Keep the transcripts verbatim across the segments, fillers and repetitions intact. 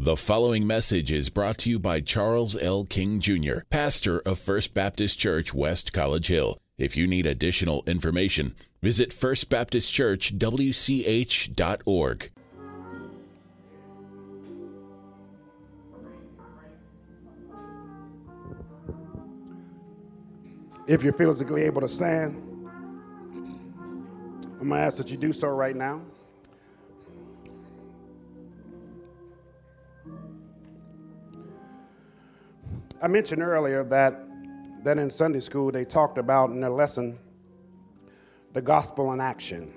The following message is brought to you by Charles L. King Junior, pastor of First Baptist Church, West College Hill. If you need additional information, visit first baptist church w c h dot org. If you're physically able to stand, I'm going to ask that you do so right now. I mentioned earlier that, that in Sunday school they talked about in their lesson the gospel in action.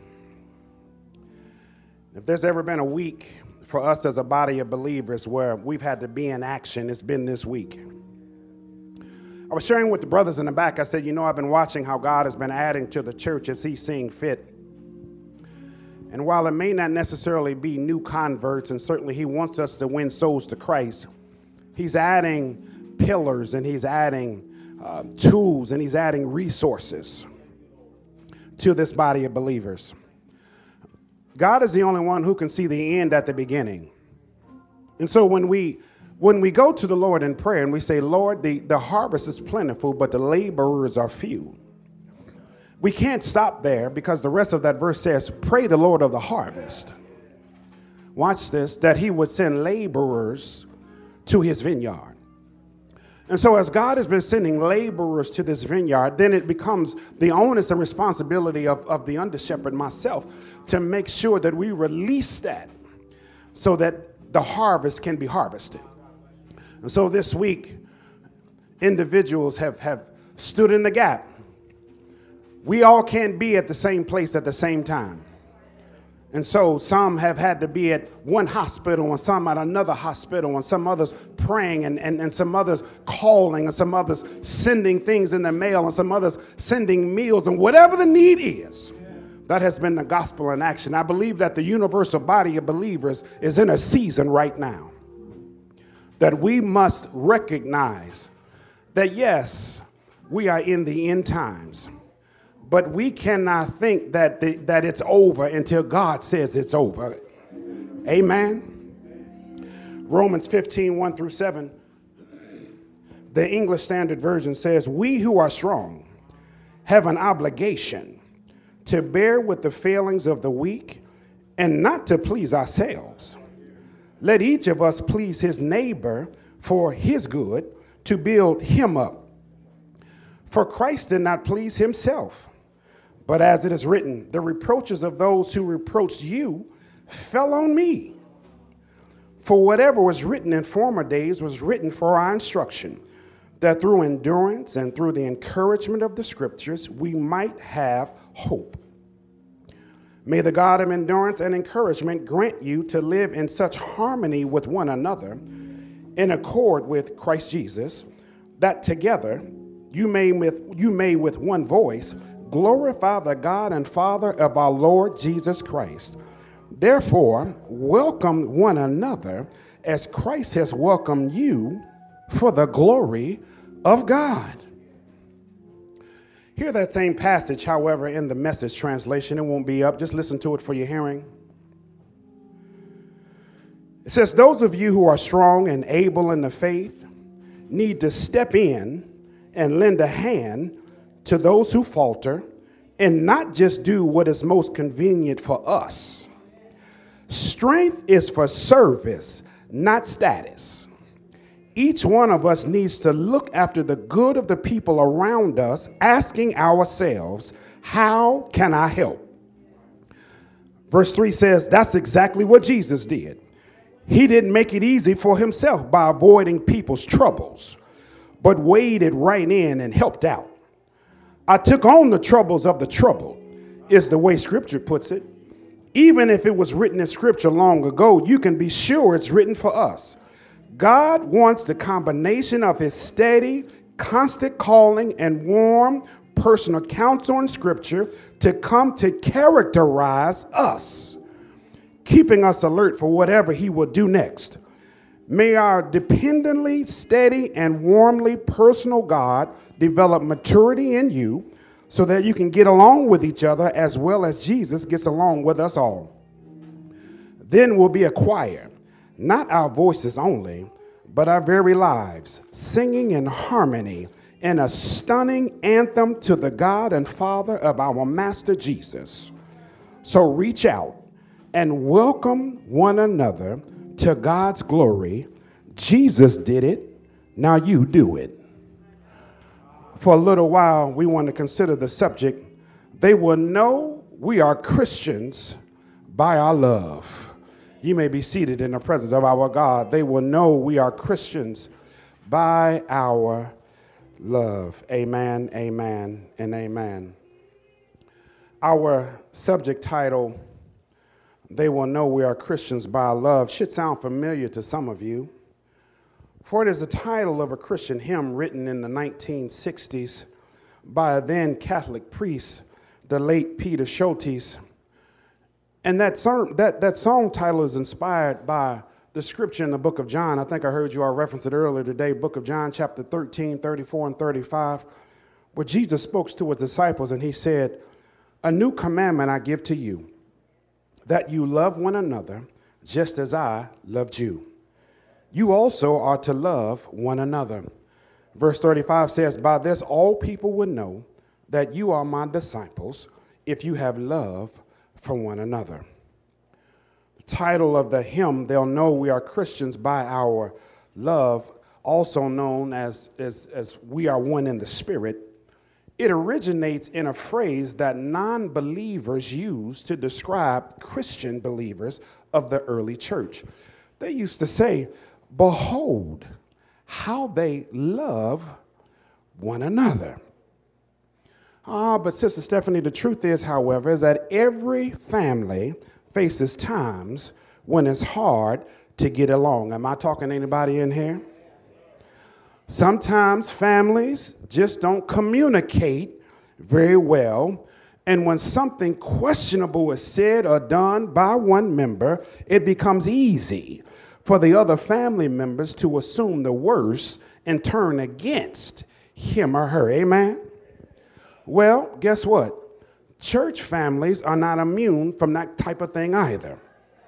If there's ever been a week for us as a body of believers where we've had to be in action, it's been this week. I was sharing with the brothers in the back, I said, you know, I've been watching how God has been adding to the church as he's seeing fit. And while it may not necessarily be new converts, and certainly he wants us to win souls to Christ, he's adding pillars and he's adding uh, tools and he's adding resources to this body of believers. God is the only one who can see the end at the beginning. And so when we when we go to the Lord in prayer and we say, Lord, the, the harvest is plentiful, but the laborers are few. We can't stop there because the rest of that verse says, pray the Lord of the harvest. Watch this, that he would send laborers to his vineyard. And so as God has been sending laborers to this vineyard, then it becomes the onus and responsibility of, of the under shepherd, myself, to make sure that we release that so that the harvest can be harvested. And so this week, individuals have, have stood in the gap. We all can't be at the same place at the same time. And so some have had to be at one hospital and some at another hospital and some others praying and, and, and some others calling and some others sending things in the mail and some others sending meals, and whatever the need is, that has been the gospel in action. I believe that the universal body of believers is in a season right now that we must recognize that, yes, we are in the end times. But we cannot think that the, that it's over until God says it's over. Amen. Romans fifteen, one through seven. The English Standard Version says, we who are strong have an obligation to bear with the failings of the weak and not to please ourselves. Let each of us please his neighbor for his good, to build him up. For Christ did not please himself. But as it is written, the reproaches of those who reproached you fell on me. For whatever was written in former days was written for our instruction, that through endurance and through the encouragement of the scriptures, we might have hope. May the God of endurance and encouragement grant you to live in such harmony with one another, in accord with Christ Jesus, that together you may with, you may with one voice glorify the God and Father of our Lord Jesus Christ. Therefore, welcome one another as Christ has welcomed you for the glory of God. Hear that same passage, however, in the Message translation. It won't be up. Just listen to it for your hearing. It says, those of you who are strong and able in the faith need to step in and lend a hand to those who falter, and not just do what is most convenient for us. Strength is for service, not status. Each one of us needs to look after the good of the people around us, asking ourselves, how can I help? Verse three says that's exactly what Jesus did. He didn't make it easy for himself by avoiding people's troubles, but waded right in and helped out. I took on the troubles of the troubled, is the way Scripture puts it. Even if it was written in Scripture long ago, you can be sure it's written for us. God wants the combination of his steady, constant calling and warm personal counsel in Scripture to come to characterize us, keeping us alert for whatever he will do next. May our dependently, steady, and warmly personal God develop maturity in you so that you can get along with each other as well as Jesus gets along with us all. Then we'll be a choir, not our voices only, but our very lives, singing in harmony in a stunning anthem to the God and Father of our Master Jesus. So reach out and welcome one another to God's glory. Jesus did it. Now you do it. For a little while, we want to consider the subject. They will know we are Christians by our love. You may be seated in the presence of our God. They will know we are Christians by our love. Amen, amen, and amen. Our subject title, They Will Know We Are Christians by Our Love, should sound familiar to some of you. For it is the title of a Christian hymn written in the nineteen sixties by a then Catholic priest, the late Peter Schultes. And that song, that, that song title is inspired by the scripture in the book of John. I think I heard you all reference it earlier today, book of John, chapter thirteen, thirty-four, and thirty-five, where Jesus spoke to his disciples and he said, "A new commandment I give to you, that you love one another just as I loved you. You also are to love one another." Verse thirty-five says, "By this all people will know that you are my disciples, if you have love for one another." The title of the hymn, They'll Know We Are Christians by Our Love, also known as, as, as We Are One in the Spirit, it originates in a phrase that non-believers use to describe Christian believers of the early church. They used to say, "Behold, how they love one another." Ah, but Sister Stephanie, the truth is, however, is that every family faces times when it's hard to get along. Am I talking to anybody in here? Sometimes families just don't communicate very well. And when something questionable is said or done by one member, it becomes easy for the other family members to assume the worst and turn against him or her. Amen? Well, guess what? Church families are not immune from that type of thing either.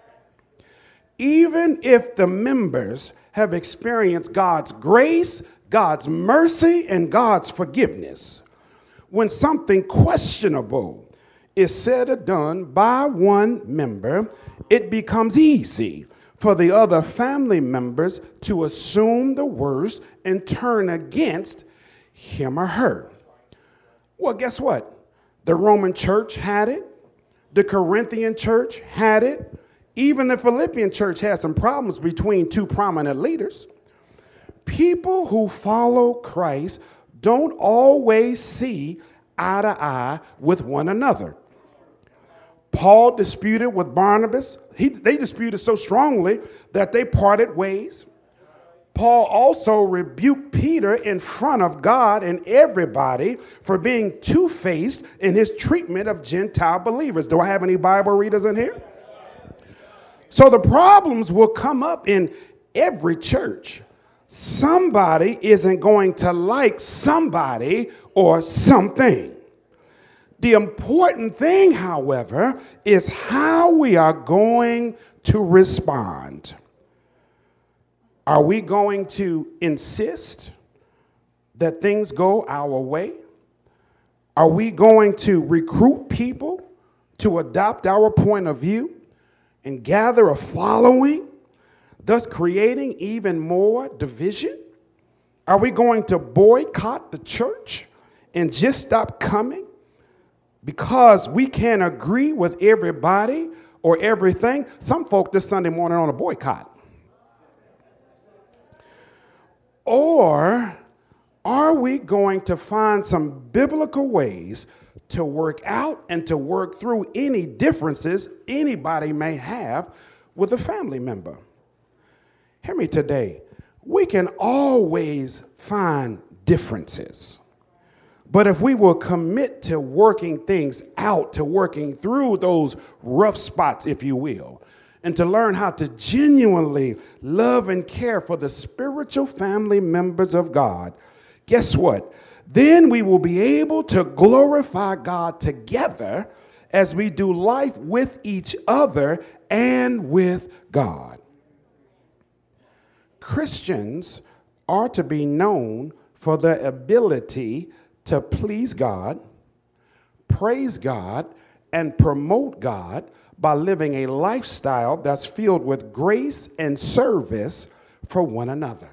Even if the members have experienced God's grace, God's mercy, and God's forgiveness, when something questionable is said or done by one member, it becomes easy for the other family members to assume the worst and turn against him or her. Well, guess what? The Roman church had it. The Corinthian church had it. Even the Philippian church had some problems between two prominent leaders. People who follow Christ don't always see eye to eye with one another. Paul disputed with Barnabas. He, they disputed so strongly that they parted ways. Paul also rebuked Peter in front of God and everybody for being two-faced in his treatment of Gentile believers. Do I have any Bible readers in here? So the problems will come up in every church. Somebody isn't going to like somebody or something. The important thing, however, is how we are going to respond. Are we going to insist that things go our way? Are we going to recruit people to adopt our point of view and gather a following, thus creating even more division? Are we going to boycott the church and just stop coming because we can't agree with everybody or everything? Some folk this Sunday morning on a boycott. Or are we going to find some biblical ways to work out and to work through any differences anybody may have with a family member? Hear me today. We can always find differences. But if we will commit to working things out, to working through those rough spots, if you will, and to learn how to genuinely love and care for the spiritual family members of God, guess what? Then we will be able to glorify God together as we do life with each other and with God. Christians are to be known for their ability to please God, praise God, and promote God by living a lifestyle that's filled with grace and service for one another.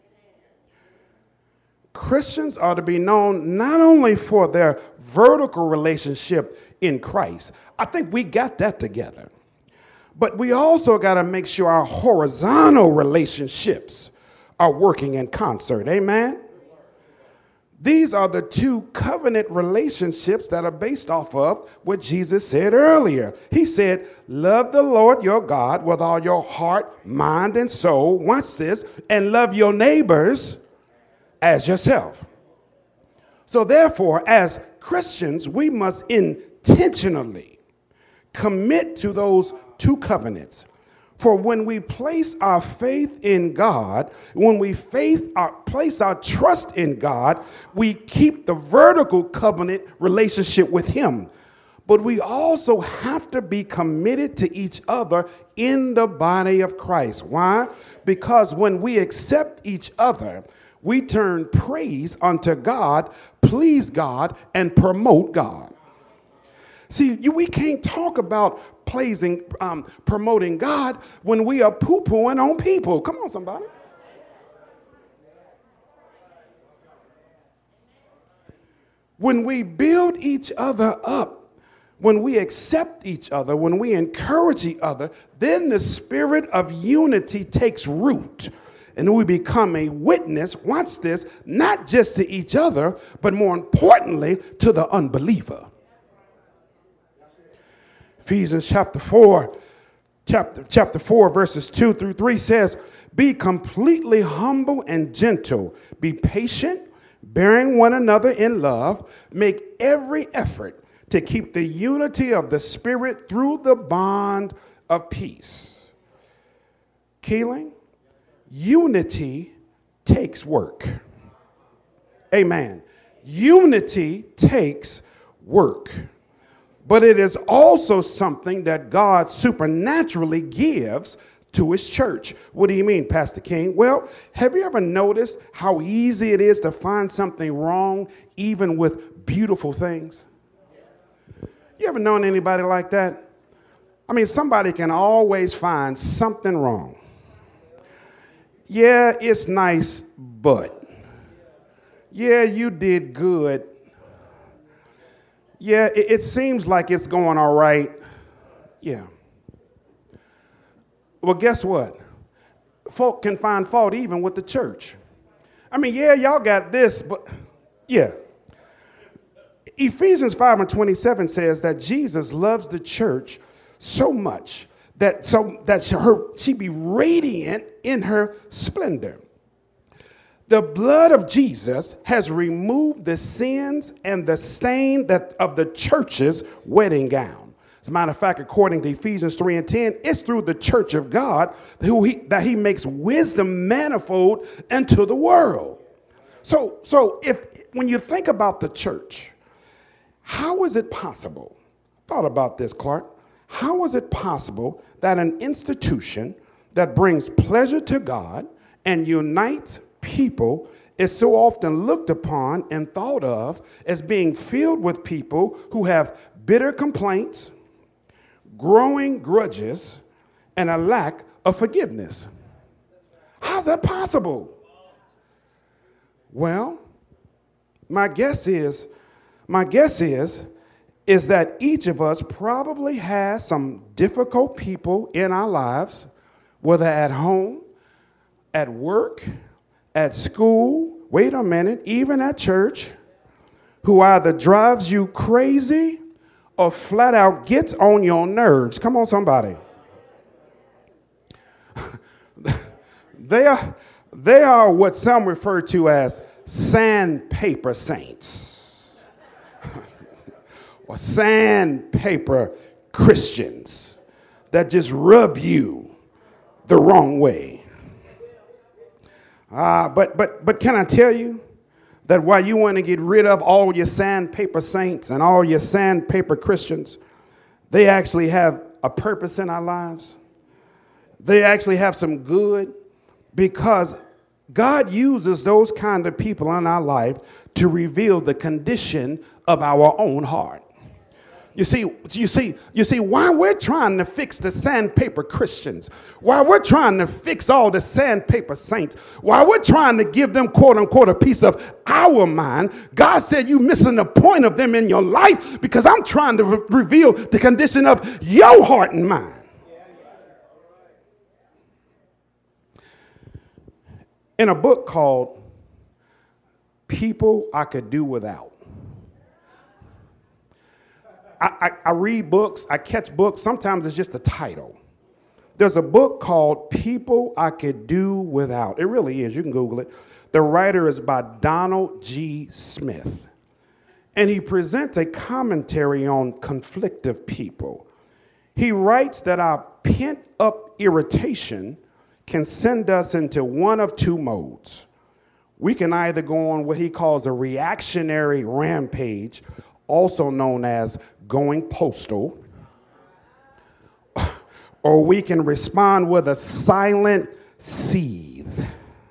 Christians are to be known not only for their vertical relationship in Christ. I think we got that together. But we also got to make sure our horizontal relationships are working in concert. Amen? These are the two covenant relationships that are based off of what Jesus said earlier. He said, love the Lord your God with all your heart, mind, and soul. Watch this. And love your neighbors as yourself. So therefore, as Christians, we must intentionally commit to those two covenants. For when we place our faith in God, when we faith our, place our trust in God, we keep the vertical covenant relationship with him. But we also have to be committed to each other in the body of Christ. Why? Because when we accept each other, we turn praise unto God, please God, and promote God. See, you, we can't talk about praising, um, promoting God when we are poo-pooing on people. Come on, somebody. When we build each other up, when we accept each other, when we encourage each other, then the spirit of unity takes root. And we become a witness, watch this, not just to each other, but more importantly, to the unbeliever. Ephesians chapter four, chapter, chapter four, verses two through three says, be completely humble and gentle, be patient, bearing one another in love, make every effort to keep the unity of the Spirit through the bond of peace. Keeling, unity takes work. Amen. Unity takes work. But it is also something that God supernaturally gives to his church. What do you mean, Pastor King? Well, have you ever noticed how easy it is to find something wrong even with beautiful things? You ever known anybody like that? I mean, somebody can always find something wrong. Yeah, it's nice, but. Yeah, you did good. Yeah, it, it seems like it's going all right. Yeah. Well, guess what? Folk can find fault even with the church. I mean, yeah, y'all got this, but yeah. Ephesians five and twenty-seven says that Jesus loves the church so much that so that her she be radiant in her splendor. The blood of Jesus has removed the sins and the stain that of the church's wedding gown. As a matter of fact, according to Ephesians three and ten, it's through the church of God who he, that he makes wisdom manifold into the world. So, so if when you think about the church, how is it possible? Thought about this, Clark. How is it possible that an institution that brings pleasure to God and unites people is so often looked upon and thought of as being filled with people who have bitter complaints, growing grudges, and a lack of forgiveness? How's that possible? Well, my guess is, my guess is, is that each of us probably has some difficult people in our lives, whether at home, at work, at school, wait a minute, even at church, who either drives you crazy or flat out gets on your nerves. Come on, somebody. They are, they are what some refer to as sandpaper saints or sandpaper Christians that just rub you the wrong way. Uh, but but but can I tell you that while you want to get rid of all your sandpaper saints and all your sandpaper Christians, they actually have a purpose in our lives. They actually have some good, because God uses those kind of people in our life to reveal the condition of our own heart. You see, you see, you see, while we're trying to fix the sandpaper Christians, while we're trying to fix all the sandpaper saints, while we're trying to give them, quote unquote, a piece of our mind, God said, you missing the point of them in your life, because I'm trying to re- reveal the condition of your heart and mind. In a book called People I Could Do Without, I, I, I read books, I catch books, sometimes it's just the title. There's a book called People I Could Do Without. It really is, you can Google it. The writer is by Donald G. Smith. And he presents a commentary on conflictive people. He writes that our pent-up irritation can send us into one of two modes. We can either go on what he calls a reactionary rampage, also known as going postal, or we can respond with a silent seethe.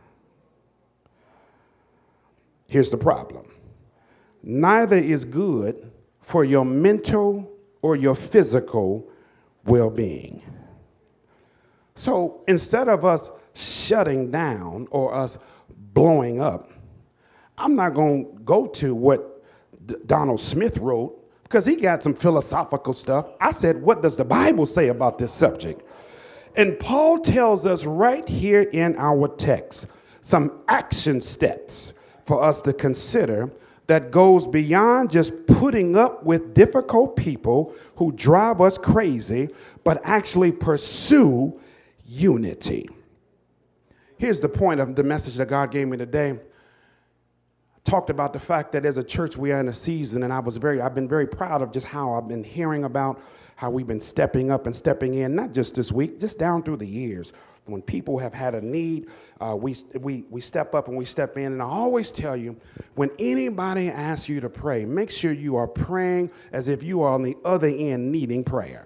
Here's the problem. Neither is good for your mental or your physical well-being. So instead of us shutting down or us blowing up, I'm not going to go to what D- Donald Smith wrote, because he got some philosophical stuff. I said, what does the Bible say about this subject? And Paul tells us right here in our text some action steps for us to consider that goes beyond just putting up with difficult people who drive us crazy, but actually pursue unity. Here's the point of the message that God gave me today. Talked about the fact that as a church we are in a season, and I was very, I've been very proud of just how I've been hearing about how we've been stepping up and stepping in, not just this week, just down through the years. When people have had a need, uh, we, we, we step up and we step in. And I always tell you, when anybody asks you to pray, make sure you are praying as if you are on the other end needing prayer.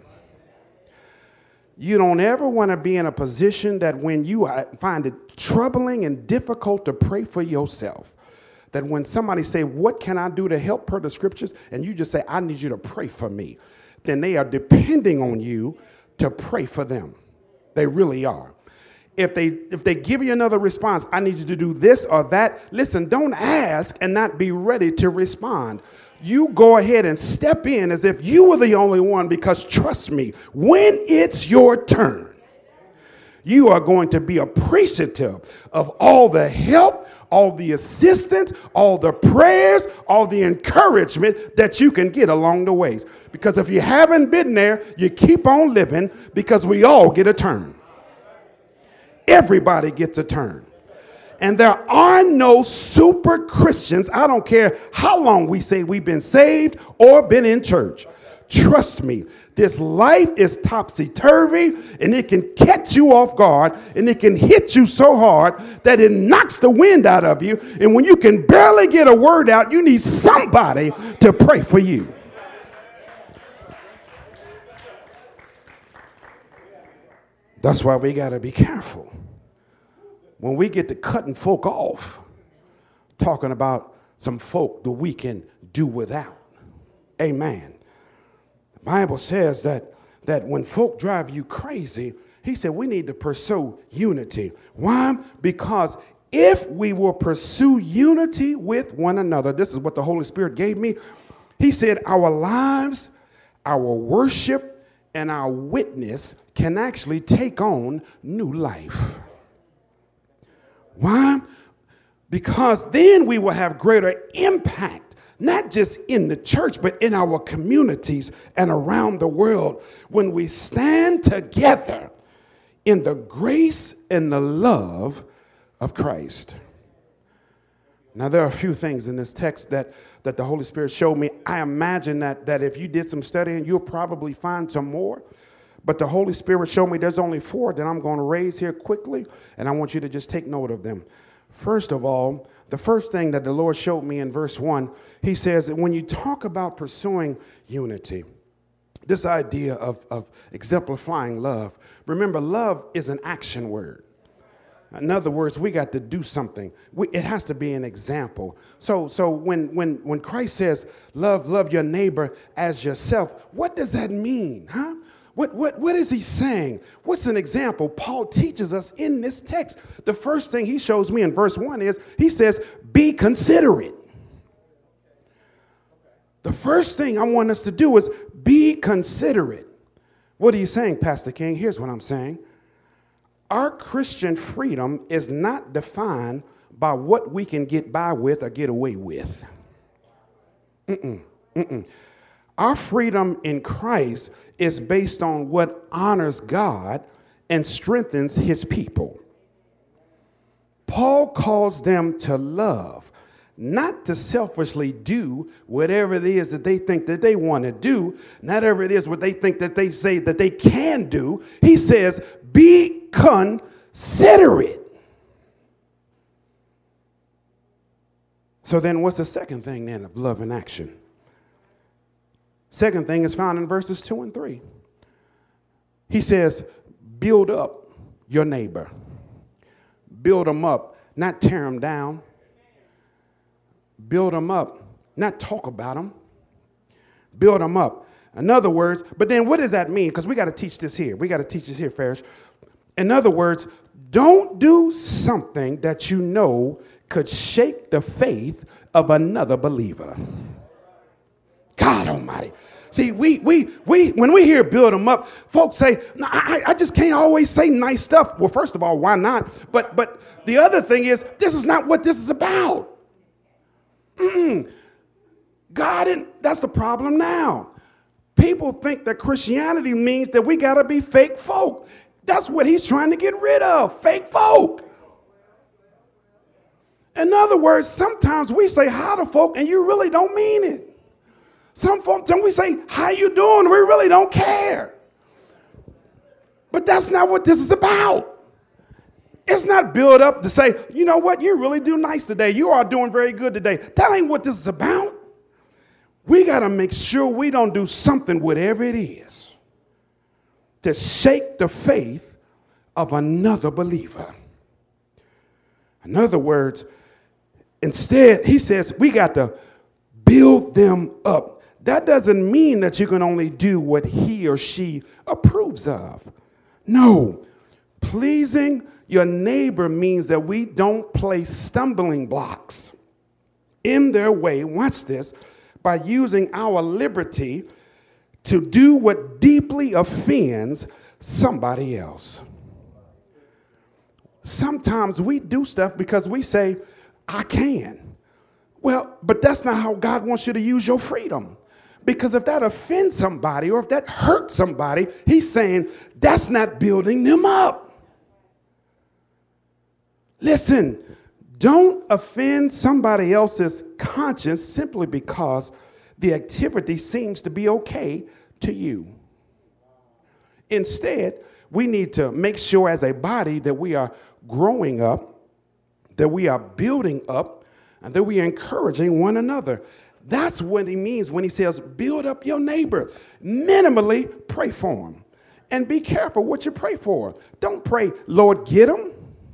You don't ever want to be in a position that when you find it troubling and difficult to pray for yourself, that when somebody say, what can I do to help per the scriptures? And you just say, I need you to pray for me. Then they are depending on you to pray for them. They really are. If they if they give you another response, I need you to do this or that. Listen, don't ask and not be ready to respond. You go ahead and step in as if you were the only one, because trust me, when it's your turn, you are going to be appreciative of all the help, all the assistance, all the prayers, all the encouragement that you can get along the ways. Because if you haven't been there, you keep on living, because we all get a turn. Everybody gets a turn. And there are no super Christians. I don't care how long we say we've been saved or been in church. Trust me, this life is topsy-turvy, and it can catch you off guard, and it can hit you so hard that it knocks the wind out of you. And when you can barely get a word out, you need somebody to pray for you. That's why we got to be careful when we get to cutting folk off, talking about some folk that we can do without. Amen. The Bible says that, that when folk drive you crazy, he said we need to pursue unity. Why? Because if we will pursue unity with one another, this is what the Holy Spirit gave me. He said our lives, our worship, and our witness can actually take on new life. Why? Because then we will have greater impact, not just in the church, but in our communities and around the world, when we stand together in the grace and the love of Christ. Now, there are a few things in this text that, that the Holy Spirit showed me. I imagine that, that if you did some studying, you'll probably find some more. But the Holy Spirit showed me there's only four that I'm going to raise here quickly, and I want you to just take note of them. First of all, the first thing that the Lord showed me in verse one, he says that when you talk about pursuing unity, this idea of, of exemplifying love, remember, love is an action word. In other words, we got to do something. We, it has to be an example. So, so when, when, when Christ says, love, love your neighbor as yourself, what does that mean, huh? What, what, what is he saying? What's an example Paul teaches us in this text? The first thing he shows me in verse one is he says, be considerate. The first thing I want us to do is be considerate. What are you saying, Pastor King? Here's what I'm saying. Our Christian freedom is not defined by what we can get by with or get away with. Mm-mm, mm-mm. Our freedom in Christ is based on what honors God and strengthens his people. Paul calls them to love, not to selfishly do whatever it is that they think that they want to do, not whatever it is what they think that they say that they can do. He says, be considerate. So then what's the second thing then of love in action? Second thing is found in verses two and three. He says, build up your neighbor. Build them up, not tear them down. Build them up, not talk about them. Build them up. In other words, but then what does that mean? Because we got to teach this here. We got to teach this here, Farish. In other words, don't do something that you know could shake the faith of another believer. God Almighty. See, we, we, we, when we hear build them up, folks say, no, I, I just can't always say nice stuff. Well, first of all, why not? But, but the other thing is, this is not what this is about. Mm-mm. God, and that's the problem now. People think that Christianity means that we got to be fake folk. That's what he's trying to get rid of, fake folk. In other words, sometimes we say hi to folk and you really don't mean it. Some folks, we say, how you doing? We really don't care. But that's not what this is about. It's not built up to say, you know what, you really do nice today. You are doing very good today. That ain't what this is about. We got to make sure we don't do something, whatever it is, to shake the faith of another believer. In other words, instead, he says we got to build them up. That doesn't mean that you can only do what he or she approves of. No, pleasing your neighbor means that we don't place stumbling blocks in their way, watch this, by using our liberty to do what deeply offends somebody else. Sometimes we do stuff because we say, I can. Well, but that's not how God wants you to use your freedom. Because if that offends somebody or if that hurts somebody, he's saying that's not building them up. Listen, don't offend somebody else's conscience simply because the activity seems to be okay to you. Instead, we need to make sure as a body that we are growing up, that we are building up, and that we are encouraging one another. That's what he means when he says, build up your neighbor. Minimally, pray for him. And be careful what you pray for. Don't pray, Lord, get him.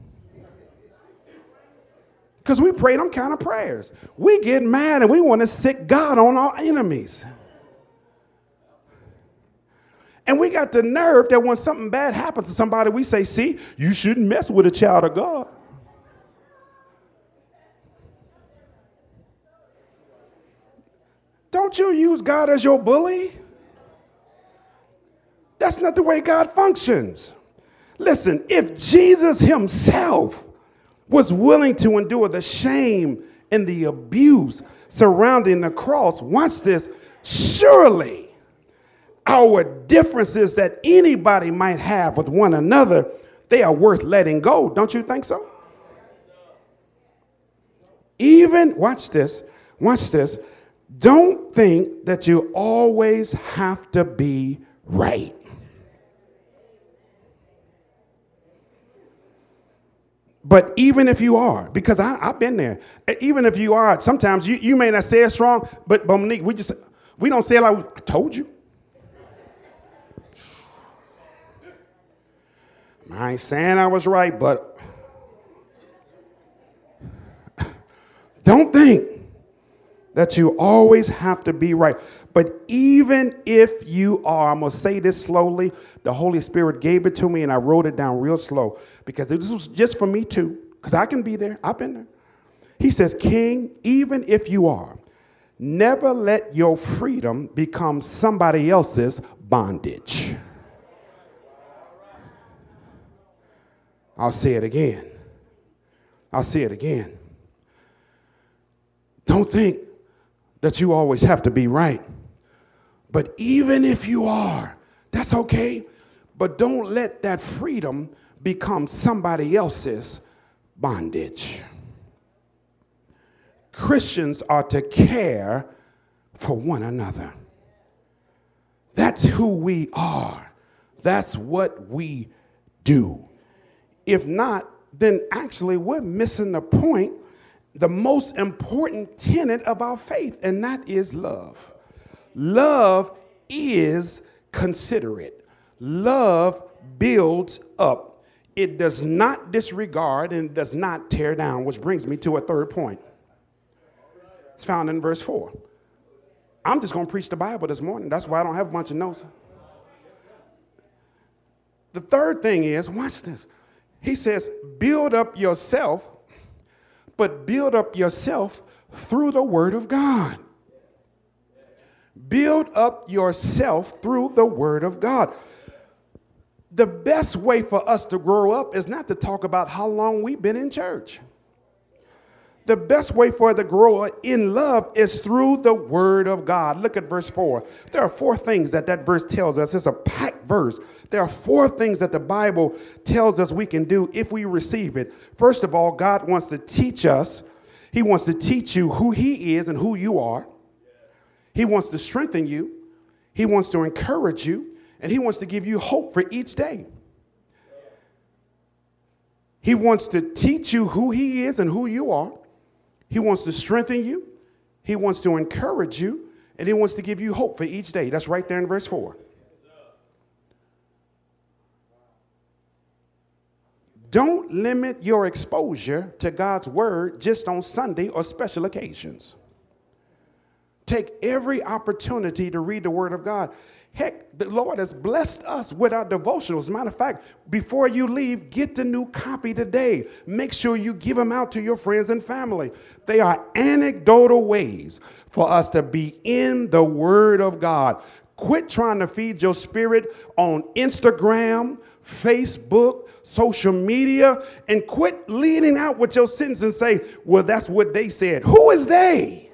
Because we pray them kind of prayers. We get mad and we want to sick God on our enemies. And we got the nerve that when something bad happens to somebody, we say, see, you shouldn't mess with a child of God. Don't you use God as your bully? That's not the way God functions. Listen, if Jesus himself was willing to endure the shame and the abuse surrounding the cross, watch this, surely our differences that anybody might have with one another, they are worth letting go. Don't you think so? Even, watch this, watch this, don't think that you always have to be right. But even if you are, because I, I've been there, even if you are, sometimes you, you may not say it strong, but, but Monique, we just, we don't say it like, I told you. I ain't saying I was right, but Don't think that you always have to be right. But even if you are, I'm going to say this slowly. The Holy Spirit gave it to me and I wrote it down real slow because this was just for me too, because I can be there. I've been there. He says, King, even if you are, never let your freedom become somebody else's bondage. I'll say it again. I'll say it again. Don't think that you always have to be right. But even if you are, that's okay. But don't let that freedom become somebody else's bondage. Christians are to care for one another. That's who we are. That's what we do. If not, then actually we're missing the point, the most important tenet of our faith, and that is love. Love is considerate. Love builds up. It does not disregard and it does not tear down, which brings me to a third point. It's found in verse four. I'm just going to preach the Bible this morning. That's why I don't have a bunch of notes. The third thing is, watch this. He says, build up yourself, but build up yourself through the word of God. Build up yourself through the word of God. The best way for us to grow up is not to talk about how long we've been in church. The best way for us to grow in love is through the word of God. Look at verse four. There are four things that that verse tells us. It's a packed verse. There are four things that the Bible tells us we can do if we receive it. First of all, God wants to teach us. He wants to teach you who he is and who you are. He wants to strengthen you. He wants to encourage you. And he wants to give you hope for each day. He wants to teach you who he is and who you are. He wants to strengthen you. He wants to encourage you. And he wants to give you hope for each day. That's right there in verse four. Don't limit your exposure to God's word just on Sunday or special occasions. Take every opportunity to read the word of God. Heck, the Lord has blessed us with our devotionals. As a matter of fact, before you leave, get the new copy today. Make sure you give them out to your friends and family. They are anecdotal ways for us to be in the word of God. Quit trying to feed your spirit on Instagram, Facebook, social media, and quit leading out with your sentence and say, well, that's what they said. Who is they?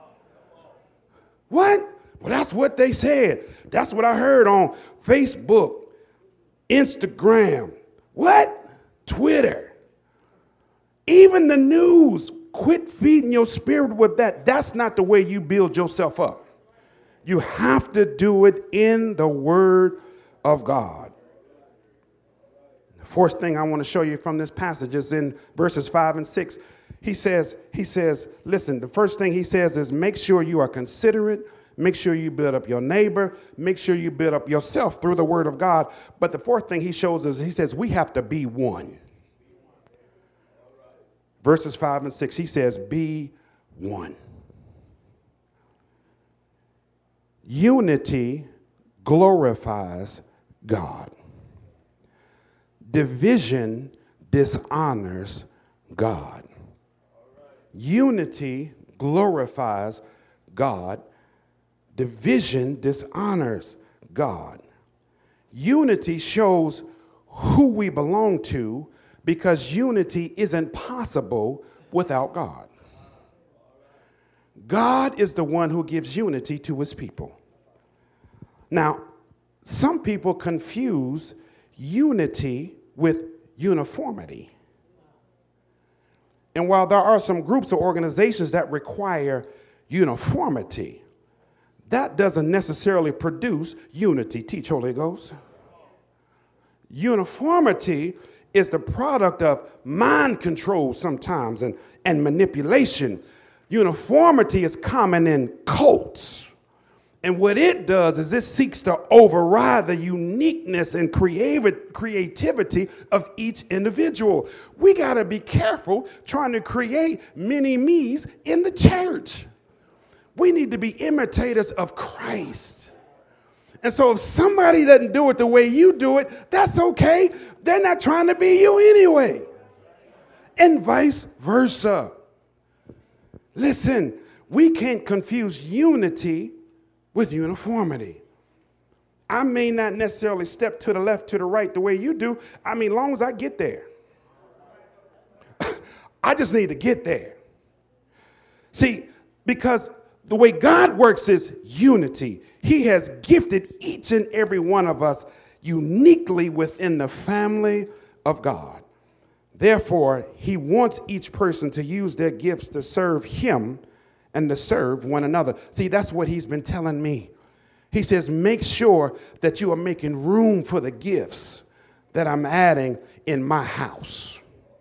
What? Well, that's what they said. That's what I heard on Facebook, Instagram. What? Twitter. Even the news. Quit feeding your spirit with that. That's not the way you build yourself up. You have to do it in the word of God. The fourth thing I want to show you from this passage is in verses five and six. He says, he says, listen, the first thing he says is make sure you are considerate. Make sure you build up your neighbor. Make sure you build up yourself through the word of God. But the fourth thing he shows us, he says, we have to be one. Verses five and six, he says, be one. Unity glorifies God. Division dishonors God. Unity glorifies God. Division dishonors God. Unity shows who we belong to because unity isn't possible without God. God is the one who gives unity to his people. Now, some people confuse unity with uniformity. And while there are some groups or organizations that require uniformity, that doesn't necessarily produce unity. Teach, Holy Ghost. Uniformity is the product of mind control sometimes and, and manipulation. Uniformity is common in cults And what it does is it seeks to override the uniqueness and creative creativity of each individual. We got to be careful trying to create mini me's in the church. We need to be imitators of Christ. And so if somebody doesn't do it the way you do it, that's okay. They're not trying to be you anyway. And vice versa. Listen, we can't confuse unity with uniformity. I may not necessarily step to the left, to the right the way you do. I mean, as long as I get there. I just need to get there. See, because the way God works is unity. He has gifted each and every one of us uniquely within the family of God. Therefore, he wants each person to use their gifts to serve him and to serve one another. See, that's what he's been telling me. He says, make sure that you are making room for the gifts that I'm adding in my house.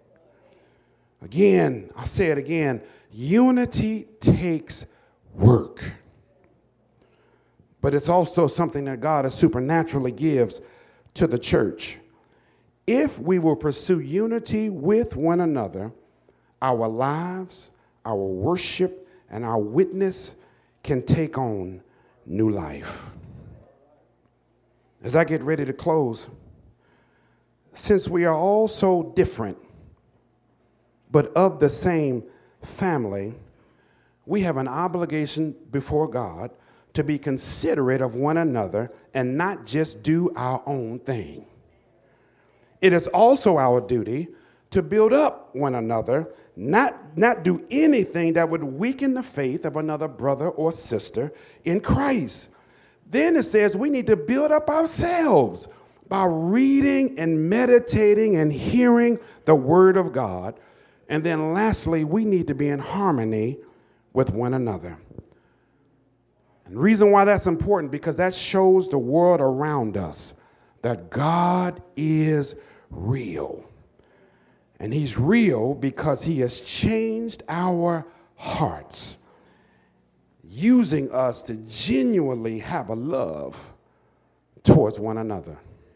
Again, I'll say it again. Unity takes work. But it's also something that God supernaturally gives to the church. If we will pursue unity with one another, our lives, our worship, and our witness can take on new life. As I get ready to close, since we are all so different, but of the same family, we have an obligation before God to be considerate of one another and not just do our own thing. It is also our duty to build up one another, not, not do anything that would weaken the faith of another brother or sister in Christ. Then it says we need to build up ourselves by reading and meditating and hearing the word of God. And then lastly, we need to be in harmony with one another. And the reason why that's important, because that shows the world around us that God is real. And he's real because he has changed our hearts, using us to genuinely have a love towards one another.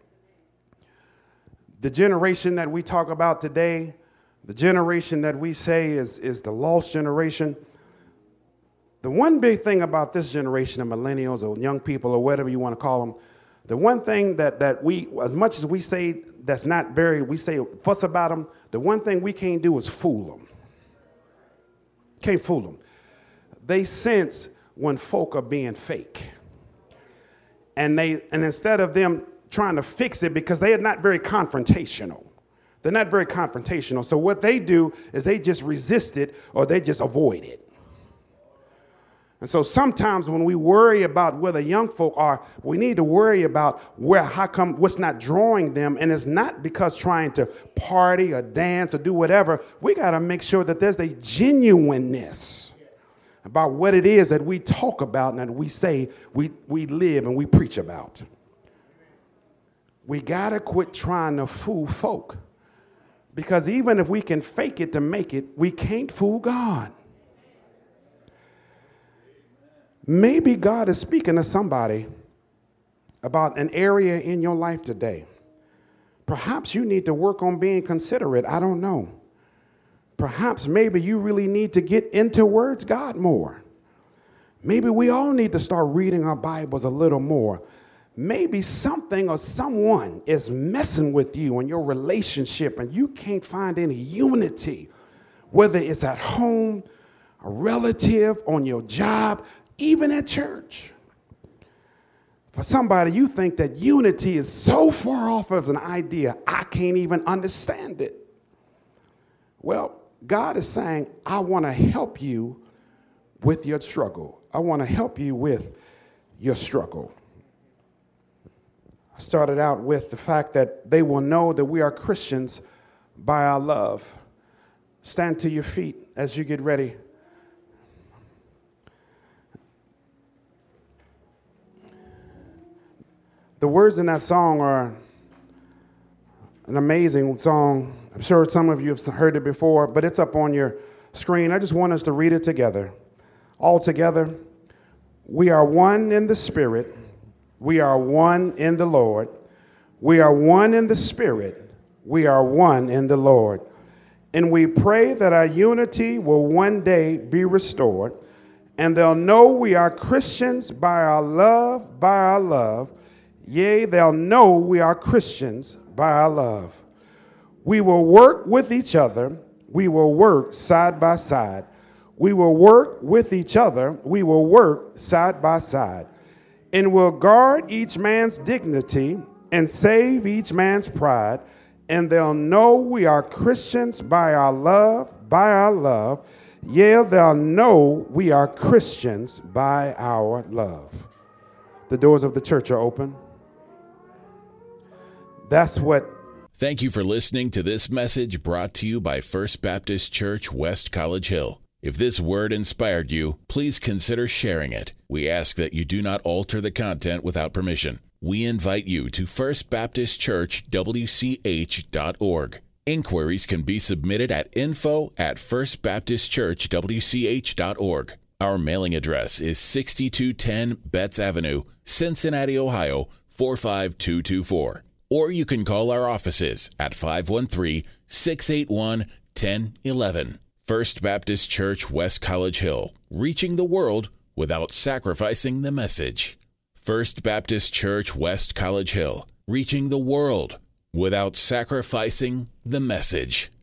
The generation that we talk about today, the generation that we say is, is the lost generation, the one big thing about this generation of millennials or young people or whatever you want to call them, the one thing that, that we, as much as we say that's not very, we say fuss about them, the one thing we can't do is fool them. Can't fool them. They sense when folk are being fake. And they, and instead of them trying to fix it, because they are not very confrontational. They're not very confrontational. So what they do is they just resist it or they just avoid it. And so sometimes when we worry about where the young folk are, we need to worry about where, how come, what's not drawing them. And it's not because trying to party or dance or do whatever. We got to make sure that there's a genuineness about what it is that we talk about and that we say we, we live and we preach about. We got to quit trying to fool folk. Because even if we can fake it to make it, we can't fool God. Maybe God is speaking to somebody about an area in your life today. Perhaps you need to work on being considerate. I don't know. Perhaps maybe you really need to get into words God more. Maybe we all need to start reading our Bibles a little more. Maybe something or someone is messing with you in your relationship and you can't find any unity, whether it's at home, a relative, on your job, even at church. For somebody, you think that unity is so far off of an idea, I can't even understand it. Well, God is saying, I want to help you with your struggle. I want to help you with your struggle. I started out with the fact that they will know that we are Christians by our love. Stand to your feet as you get ready. The words in that song are an amazing song. I'm sure some of you have heard it before, but it's up on your screen. I just want us to read it together. All together. We are one in the Spirit. We are one in the Lord. We are one in the Spirit. We are one in the Lord. And we pray that our unity will one day be restored, and they'll know we are Christians by our love, by our love. Yea, they'll know we are Christians by our love. We will work with each other. We will work side by side. We will work with each other. We will work side by side. And will guard each man's dignity and save each man's pride. And they'll know we are Christians by our love, by our love. Yeah, they'll know we are Christians by our love. The doors of the church are open. That's what. Thank you for listening to this message brought to you by First Baptist Church, West College Hill. If this word inspired you, please consider sharing it. We ask that you do not alter the content without permission. We invite you to first baptist church w c h dot org. Inquiries can be submitted at info at first baptist church w c h dot org. Our mailing address is sixty-two ten Betts Avenue, Cincinnati, Ohio, four five two two four. Or you can call our offices at five one three, six eight one, one zero one one. First Baptist Church, West College Hill, reaching the world without sacrificing the message. First Baptist Church, West College Hill, reaching the world without sacrificing the message.